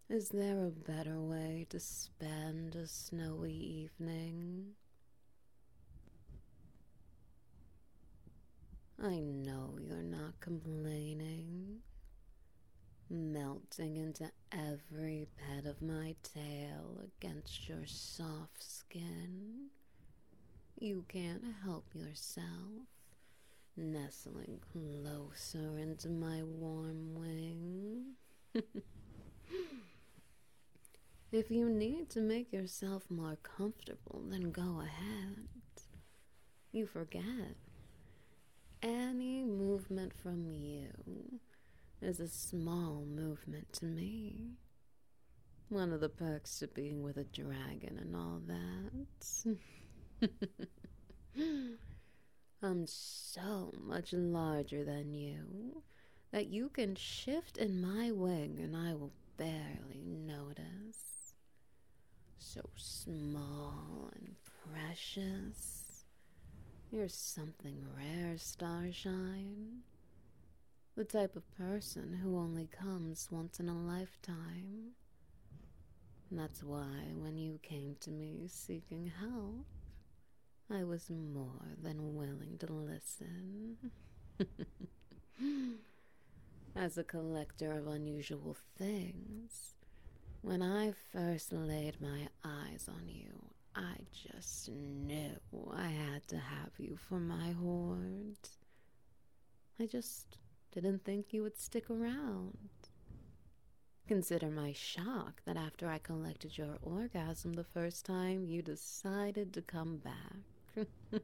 Is there a better way to spend a snowy evening? I know you're not complaining, melting into every pet of my tail against your soft skin. You can't help yourself, nestling closer into my warm wing. If you need to make yourself more comfortable, then go ahead. You forget. Any movement from you is a small movement to me. One of the perks to being with a dragon and all that. I'm so much larger than you that you can shift in my wing and I will barely notice. So small and precious. You're something rare, Starshine. The type of person who only comes once in a lifetime. And that's why when you came to me seeking help, I was more than willing to listen. As a collector of unusual things, when I first laid my eyes on you, I just knew I had to have you for my hoard. I just didn't think you would stick around. Consider my shock that after I collected your orgasm the first time, you decided to come back.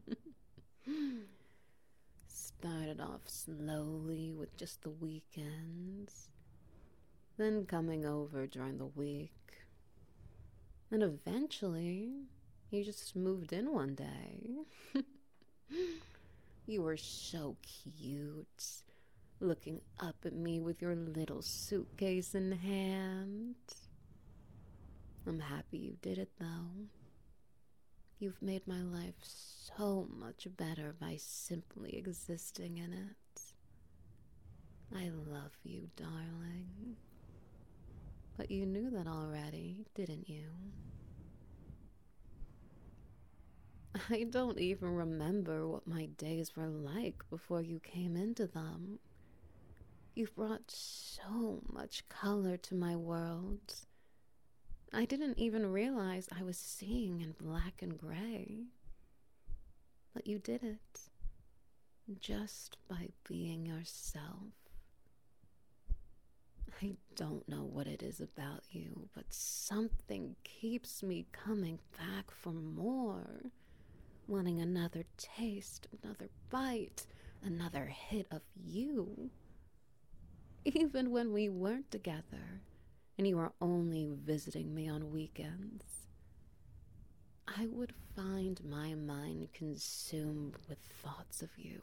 Started off slowly with just the weekends, then coming over during the week. And eventually, you just moved in one day. You were so cute, looking up at me with your little suitcase in hand. I'm happy you did it, though. You've made my life so much better by simply existing in it. I love you, darling. But you knew that already, didn't you? I don't even remember what my days were like before you came into them. You've brought so much color to my world. I didn't even realize I was seeing in black and gray. But you did it, just by being yourself. I don't know what it is about you, but something keeps me coming back for more. Wanting another taste, another bite, another hit of you. Even when we weren't together, and you were only visiting me on weekends, I would find my mind consumed with thoughts of you.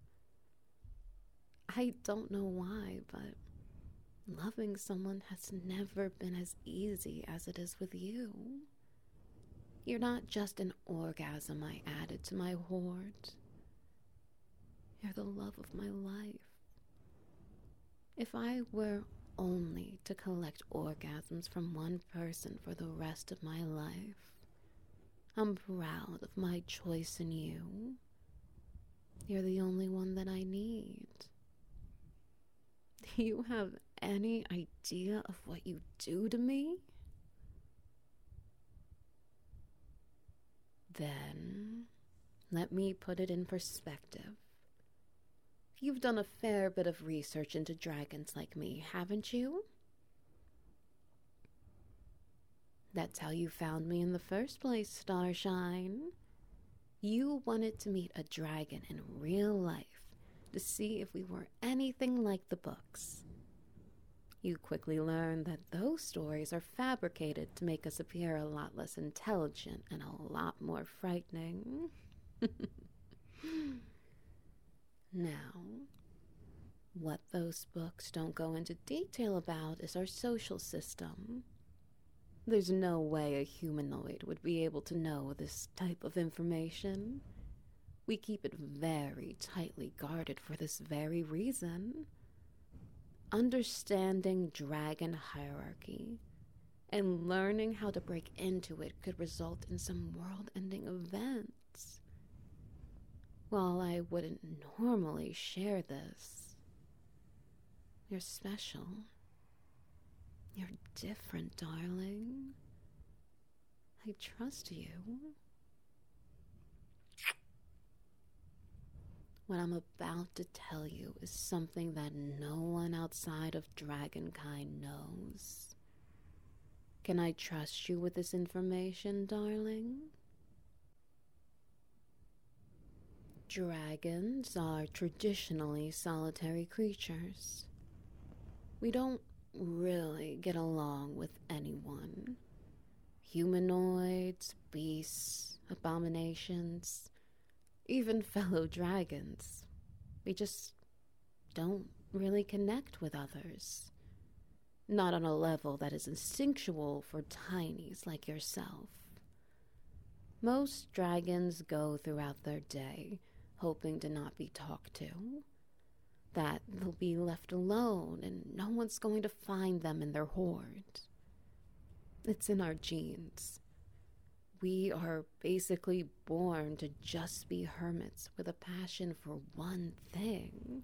I don't know why, but loving someone has never been as easy as it is with you. You're not just an orgasm I added to my hoard. You're the love of my life. If I were only to collect orgasms from one person for the rest of my life, I'm proud of my choice in you. You're the only one that I need. Do you have any idea of what you do to me? Then, let me put it in perspective. You've done a fair bit of research into dragons like me, haven't you? That's how you found me in the first place, Starshine. You wanted to meet a dragon in real life to see if we were anything like the books. You quickly learned that those stories are fabricated to make us appear a lot less intelligent and a lot more frightening. Now, what those books don't go into detail about is our social system. There's no way a humanoid would be able to know this type of information. We keep it very tightly guarded for this very reason. Understanding dragon hierarchy and learning how to break into it could result in some world-ending events. While I wouldn't normally share this, you're special. You're different, darling. I trust you. What I'm about to tell you is something that no one outside of Dragonkind knows. Can I trust you with this information, darling? Dragons are traditionally solitary creatures. We don't really get along with anyone. Humanoids, beasts, abominations, even fellow dragons. We just don't really connect with others. Not on a level that is instinctual for tinies like yourself. Most dragons go throughout their day hoping to not be talked to, that they'll be left alone and no one's going to find them in their horde. It's in our genes. We are basically born to just be hermits with a passion for one thing.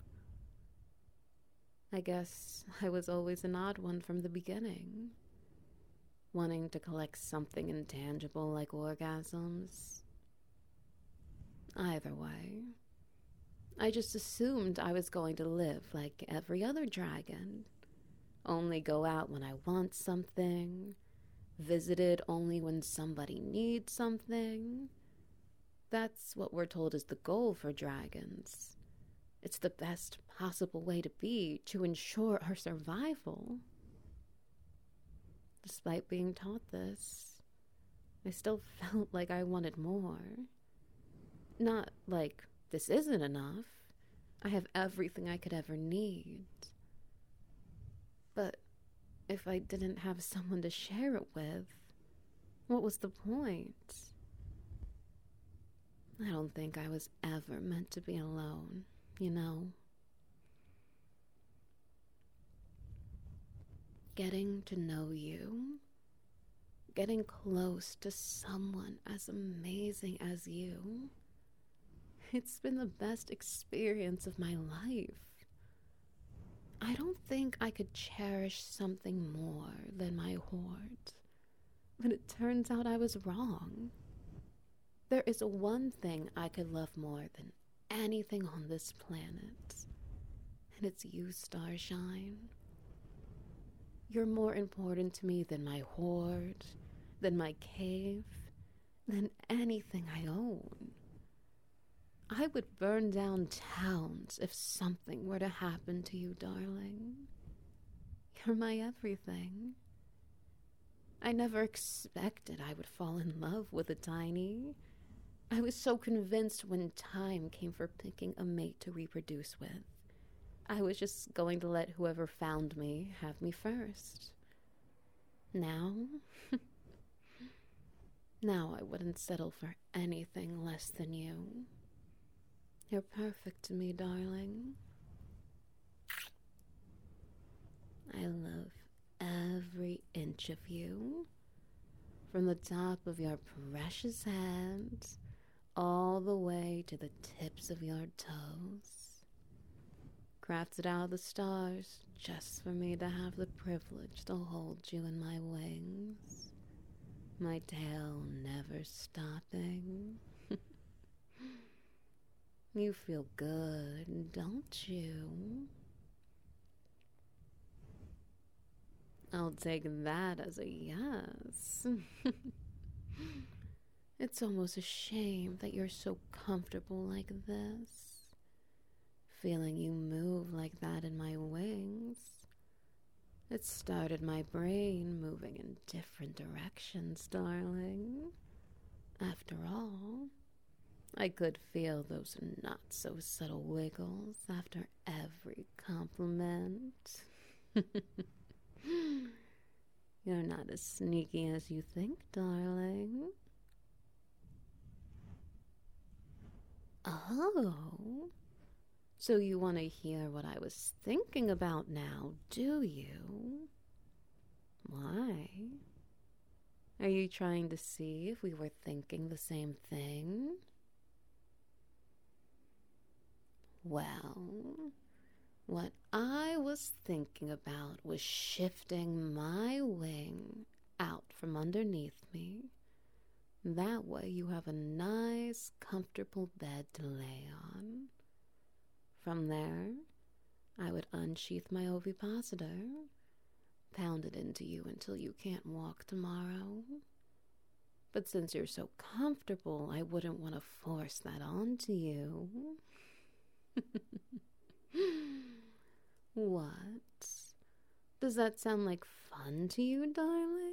I guess I was always an odd one from the beginning, wanting to collect something intangible like orgasms. Either way, I just assumed I was going to live like every other dragon, only go out when I want something, visited only when somebody needs something. That's what we're told is the goal for dragons. It's the best possible way to be to ensure our survival. Despite being taught this, I still felt like I wanted more. Not like this isn't enough. I have everything I could ever need. But if I didn't have someone to share it with, what was the point? I don't think I was ever meant to be alone, you know? Getting to know you, getting close to someone as amazing as you, it's been the best experience of my life. I don't think I could cherish something more than my horde, but it turns out I was wrong. There is one thing I could love more than anything on this planet, and it's you, Starshine. You're more important to me than my horde, than my cave, than anything I own. I would burn down towns if something were to happen to you, darling. You're my everything. I never expected I would fall in love with a tiny. I was so convinced when time came for picking a mate to reproduce with, I was just going to let whoever found me have me first. Now? Now I wouldn't settle for anything less than you. You're perfect to me, darling. I love every inch of you, from the top of your precious hands all the way to the tips of your toes. Crafted out of the stars just for me to have the privilege to hold you in my wings, my tail never stopping. You feel good, don't you? I'll take that as a yes. It's almost a shame that you're so comfortable like this. Feeling you move like that in my wings. It started my brain moving in different directions, darling. After all, I could feel those not-so-subtle wiggles after every compliment. You're not as sneaky as you think, darling. Oh, so you want to hear what I was thinking about now, do you? Why? Are you trying to see if we were thinking the same thing? Well, what I was thinking about was shifting my wing out from underneath me. That way you have a nice, comfortable bed to lay on. From there, I would unsheath my ovipositor, pound it into you until you can't walk tomorrow. But since you're so comfortable, I wouldn't want to force that onto you. What? Does that sound like fun to you, darling?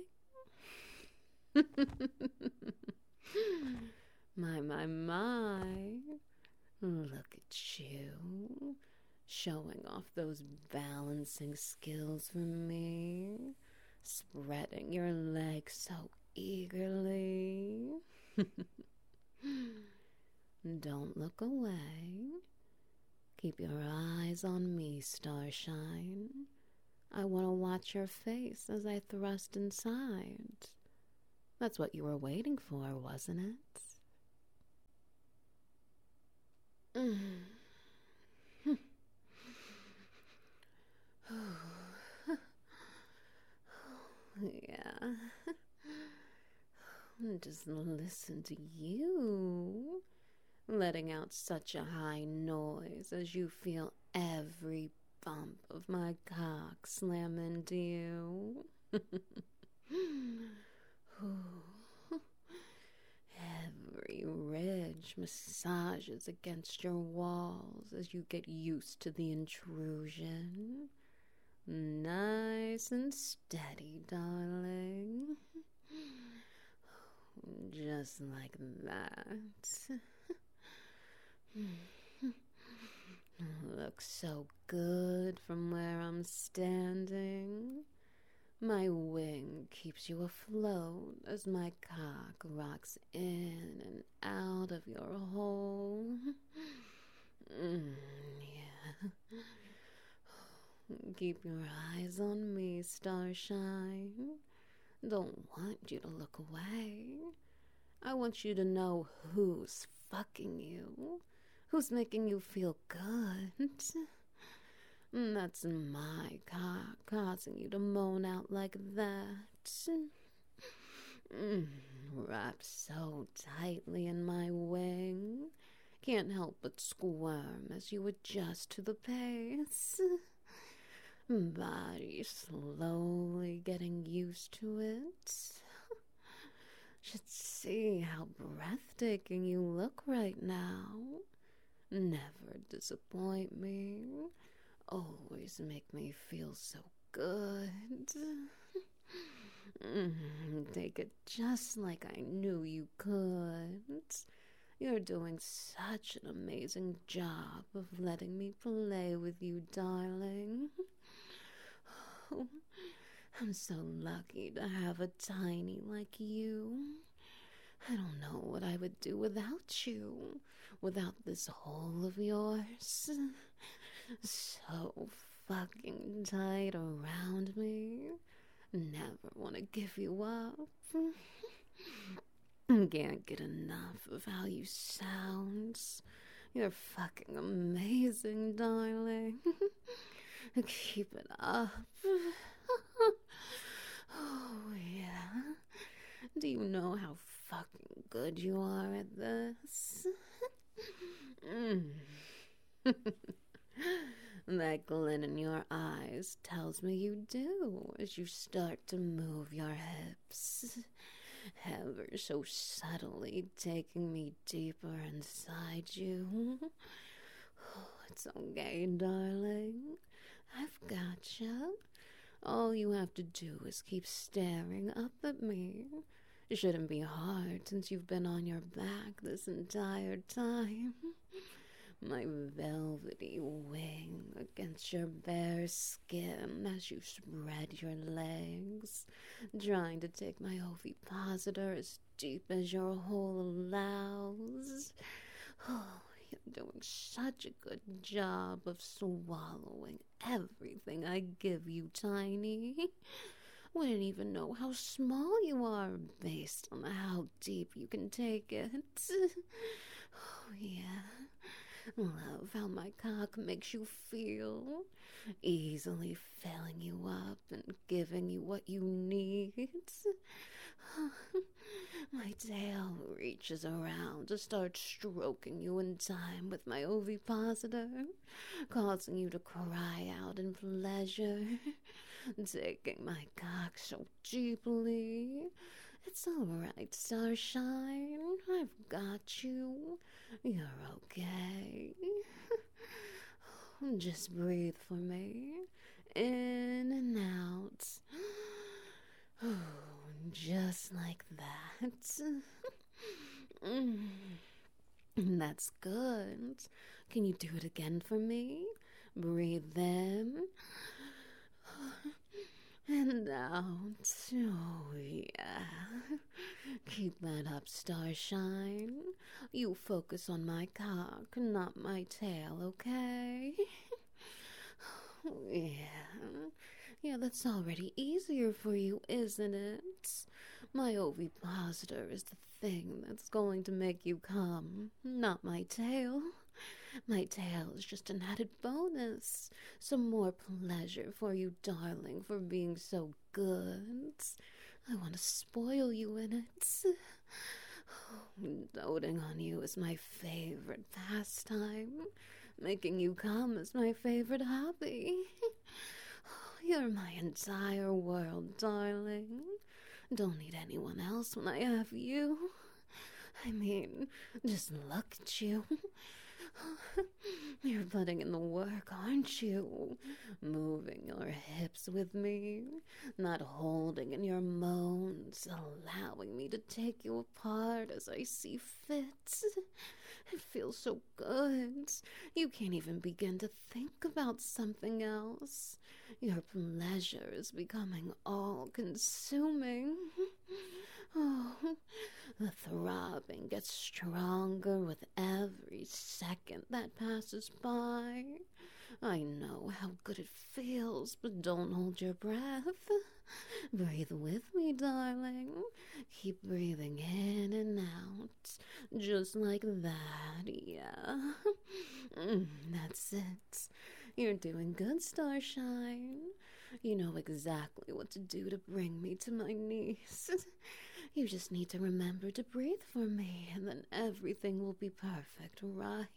My. Look at you, showing off those balancing skills for me, spreading your legs so eagerly. Don't look away. Keep your eyes on me, Starshine. I want to watch your face as I thrust inside. That's what you were waiting for, wasn't it? Yeah. Just listen to you, letting out such a high noise as you feel every bump of my cock slam into you. Every ridge massages against your walls as you get used to the intrusion. Nice and steady, darling. Just like that. Looks so good from where I'm standing. My wing keeps you afloat as my cock rocks in and out of your hole. Yeah. Keep your eyes on me, Starshine. Don't want you to look away. I want you to know who's fucking you, who's making you feel good. That's my cock causing you to moan out like that. Wrapped so tightly in my wing, can't help but squirm as you adjust to the pace. Body slowly getting used to it. Should see how breathtaking you look right now. Never disappoint me. Always make me feel so good. Take it just like I knew you could. You're doing such an amazing job of letting me play with you, darling. I'm so lucky to have a tiny like you. I don't know what I would do without you, without this hole of yours. So fucking tight around me. Never want to give you up. Can't get enough of how you sound. You're fucking amazing, darling. Keep it up. Oh, yeah. Do you know how fucking good you are at this? That glint in your eyes tells me you do as you start to move your hips, ever so subtly taking me deeper inside you. Oh, it's okay, darling. I've gotcha. All you have to do is keep staring up at me. It shouldn't be hard since you've been on your back this entire time. My velvety wing against your bare skin as you spread your legs, trying to take my ovipositor as deep as your hole allows. Oh, you're doing such a good job of swallowing everything I give you, Tiny. wouldn't even know how small you are based on how deep you can take it. Oh, yeah. Love how my cock makes you feel, easily filling you up and giving you what you need. My tail reaches around to start stroking you in time with my ovipositor, causing you to cry out in pleasure, taking my cock so deeply. It's all right, Starshine. I've got you. You're okay. Just breathe for me. In and out. Just like that. That's good. Can you do it again for me? Breathe in and out. Oh, yeah. Keep that up, Starshine. You focus on my cock, not my tail, okay? Yeah. Yeah, that's already easier for you, isn't it? My ovipositor is the thing that's going to make you come, not my tail. My tail is just an added bonus. Some more pleasure for you, darling, for being so good. I want to spoil you in it. Doting on you is my favorite pastime. Making you come is my favorite hobby. You're my entire world, darling. Don't need anyone else when I have you. I mean, just look at you. You're putting in the work, aren't you? Moving your hips with me, not holding in your moans, allowing me to take you apart as I see fit. It feels so good. You can't even begin to think about something else. Your pleasure is becoming all-consuming. Oh, the throbbing gets stronger with every second that passes by. I know how good it feels, but don't hold your breath. Breathe with me, darling. Keep breathing in and out, just like that, yeah. That's it. You're doing good, Starshine. You know exactly what to do to bring me to my knees. You just need to remember to breathe for me, and then everything will be perfect, right?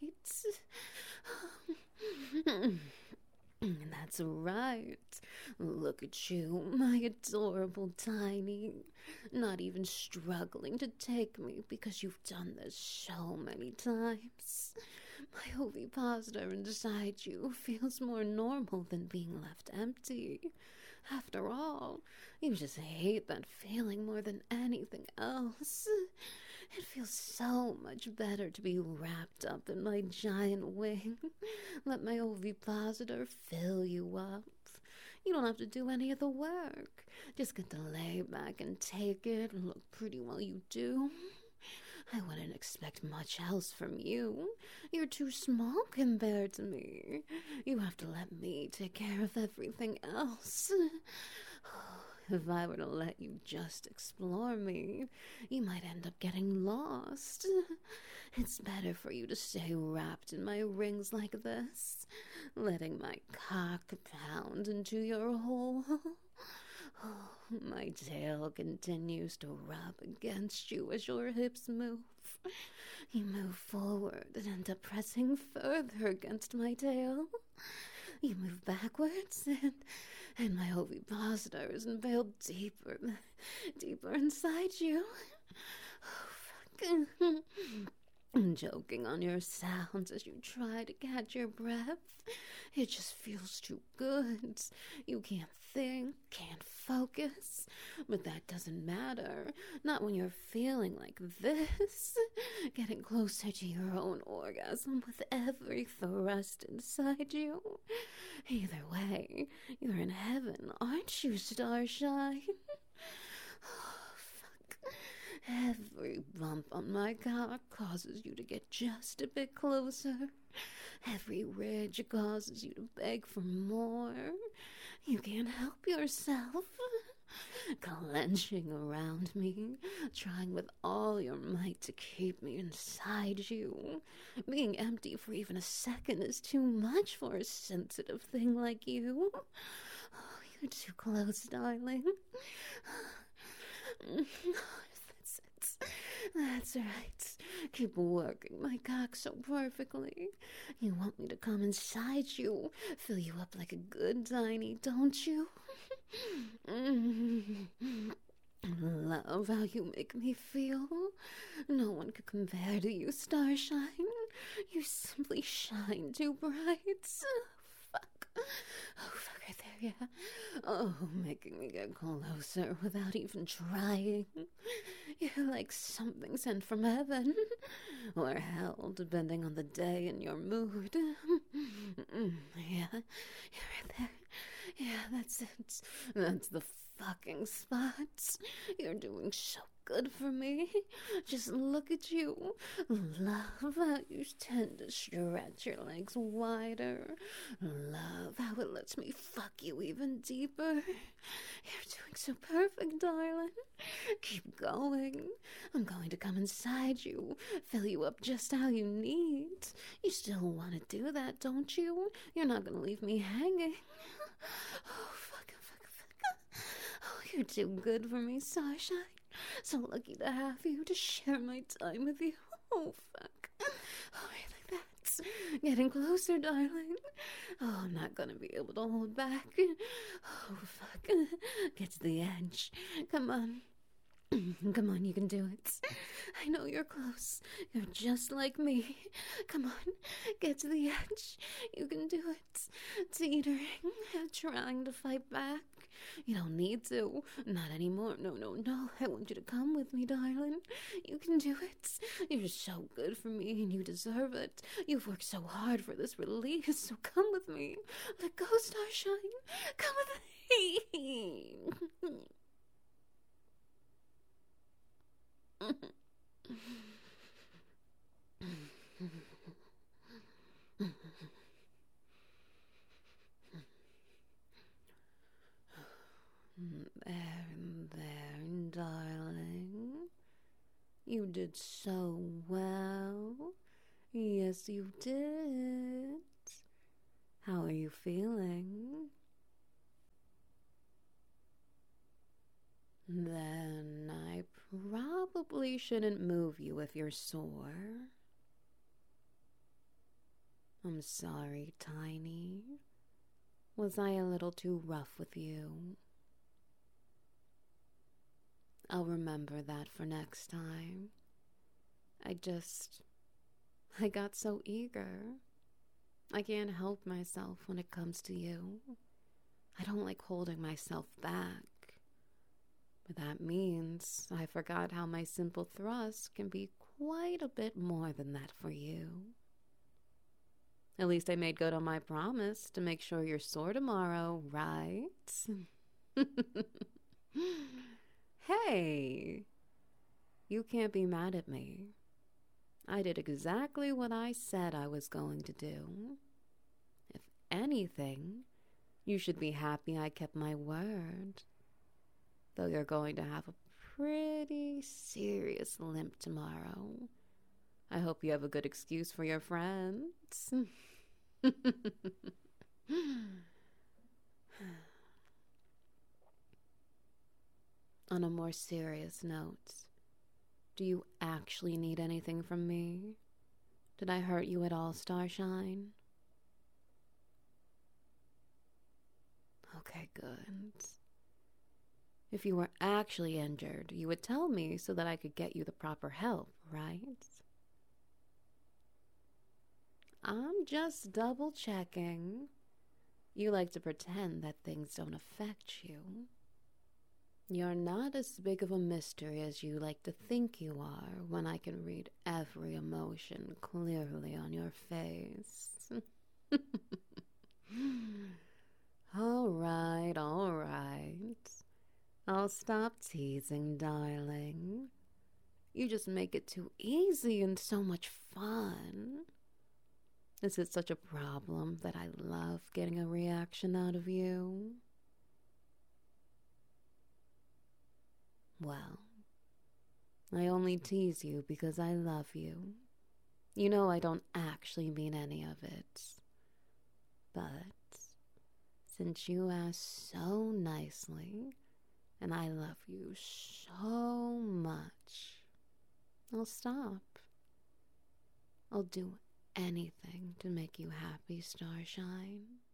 That's right. Look at you, my adorable Tiny. Not even struggling to take me because you've done this so many times. My ovipositor inside you feels more normal than being left empty. After all, you just hate that feeling more than anything else. It feels so much better to be wrapped up in my giant wing. Let my ovipositor fill you up. You don't have to do any of the work. Just get to lay back and take it and look pretty while you do. I wouldn't expect much else from you. You're too small compared to me. You have to let me take care of everything else. If I were to let you just explore me, you might end up getting lost. It's better for you to stay wrapped in my rings like this, letting my cock pound into your hole. My tail continues to rub against you as your hips move. You move forward and end up pressing further against my tail. You move backwards, and my ovipositor is impaled deeper inside you. Oh, fuck. I'm choking on your sounds as you try to catch your breath. It just feels too good. You can't think, can't focus. But that doesn't matter. Not when you're feeling like this. Getting closer to your own orgasm with every thrust inside you. Either way, you're in heaven, aren't you, Starshine? Every bump on my cock causes you to get just a bit closer. Every ridge causes you to beg for more. You can't help yourself. clenching around me, trying with all your might to keep me inside you. Being empty for even a second is too much for a sensitive thing like you. Oh, you're too close, darling. That's it. That's right. Keep working my cock so perfectly. You want me to come inside you, fill you up like a good tiny, don't you? Love how you make me feel. No one could compare to you, Starshine. You simply shine too bright. Fuck. Oh, fuck right there, yeah. Oh, making me get closer without even trying. You're like something sent from heaven. Or hell, depending on the day and your mood. Yeah, you're right there. Yeah, that's it. That's the fucking spot. You're doing so good for me. Just look at you. Love how you tend to stretch your legs wider. Love how it lets me fuck you even deeper. You're doing so perfect, darling. Keep going. I'm going to come inside you, fill you up just how you need. You still want to do that, don't you? You're not going to leave me hanging. Oh, fuck. Oh, you're too good for me, Starshine. So lucky to have you, to share my time with you. Oh, fuck. Oh, right like that. Getting closer, darling. Oh, I'm not gonna be able to hold back. Oh, fuck. Get to the edge. Come on. Come on, you can do it. I know you're close. You're just like me. Come on, get to the edge. You can do it. Teetering, trying to fight back. You don't need to. Not anymore. No. I want you to come with me, darling. You can do it. You're so good for me and you deserve it. You've worked so hard for this release, so come with me. Let go, Starshine. Come with me. There, darling. You did so well. Yes, you did. How are you feeling? Then I probably shouldn't move you if you're sore. I'm sorry, Tiny. Was I a little too rough with you? I'll remember that for next time. I got so eager. I can't help myself when it comes to you. I don't like holding myself back. But that means I forgot how my simple thrust can be quite a bit more than that for you. At least I made good on my promise to make sure you're sore tomorrow, right? Hey, you can't be mad at me. I did exactly what I said I was going to do. If anything, you should be happy I kept my word. Though you're going to have a pretty serious limp tomorrow. I hope you have a good excuse for your friends. On a more serious note, do you actually need anything from me? Did I hurt you at all, Starshine? Okay, good. If you were actually injured, you would tell me so that I could get you the proper help, right? I'm just double checking. You like to pretend that things don't affect you. You're not as big of a mystery as you like to think you are when I can read every emotion clearly on your face. All right. I'll stop teasing, darling. You just make it too easy and so much fun. Is it such a problem that I love getting a reaction out of you? Well, I only tease you because I love you. You know I don't actually mean any of it. But since you asked so nicely, and I love you so much, I'll stop. I'll do anything to make you happy, Starshine.